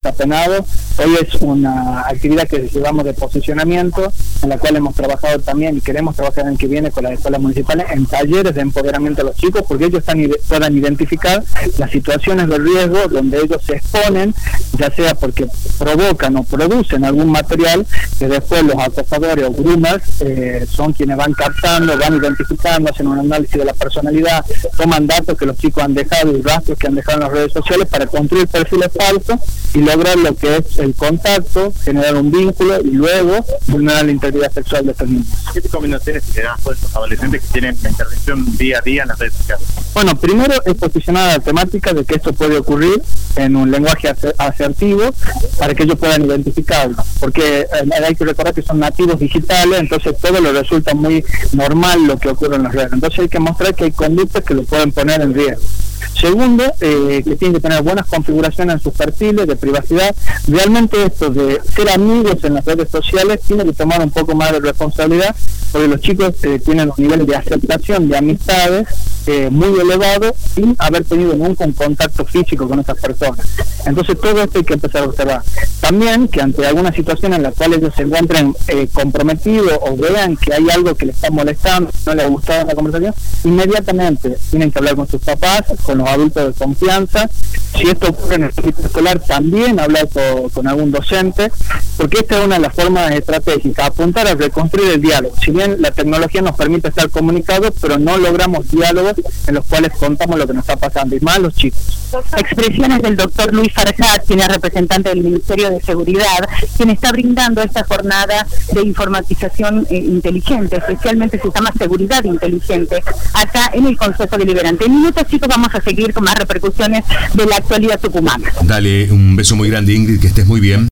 está penado. Hoy es una actividad que llevamos de posicionamiento, en la cual hemos trabajado también y queremos trabajar en el que viene con las escuelas municipales en talleres de empoderamiento a los chicos, porque ellos puedan identificar las situaciones de riesgo donde ellos se exponen, ya sea porque provocan o producen algún material que después los acosadores o groomers son quienes van captando, van identificando, hacen un análisis de la personalidad, toman datos que los chicos han dejado y rastros que han dejado en las redes sociales para construir perfiles falsos y lograr lo que es el contacto, generar un vínculo y luego vulnerar la integridad sexual de estos niños. ¿Qué recomendaciones le das a estos adolescentes que tienen la intervención día a día en las redes sociales? Bueno, primero es posicionar la temática de que esto puede ocurrir en un lenguaje asertivo para que ellos puedan identificarlo, porque hay que recordar que son nativos digitales, entonces todo les resulta muy normal lo que ocurre en las redes, entonces hay que mostrar que hay conductas que lo pueden poner en riesgo. Segundo, que tienen que tener buenas configuraciones en sus perfiles de privacidad. Realmente esto de ser amigos en las redes sociales tiene que tomar un poco más de responsabilidad, porque los chicos tienen un nivel de aceptación de amistades muy elevado sin haber tenido nunca un contacto físico con esas personas. Entonces todo esto hay que empezar a observar. También que ante alguna situación en la cual ellos se encuentren comprometidos o vean que hay algo que les está molestando, no les ha gustado la conversación, inmediatamente tienen que hablar con sus papás, con los adultos de confianza. Si esto ocurre en el ámbito escolar, también hablar con algún docente, porque esta es una de las formas estratégicas, apuntar a reconstruir el diálogo. Si bien la tecnología nos permite estar comunicados, pero no logramos diálogos en los cuales contamos lo que nos está pasando, y más los chicos. Expresiones del doctor Luis Farjat, quien es representante del Ministerio de Seguridad, quien está brindando esta jornada de informatización inteligente, especialmente se llama seguridad inteligente, acá en el Consejo Deliberante. En minutos, chicos, vamos a seguir con más repercusiones de la actualidad tucumana. Dale, un beso muy grande, Ingrid, que estés muy bien.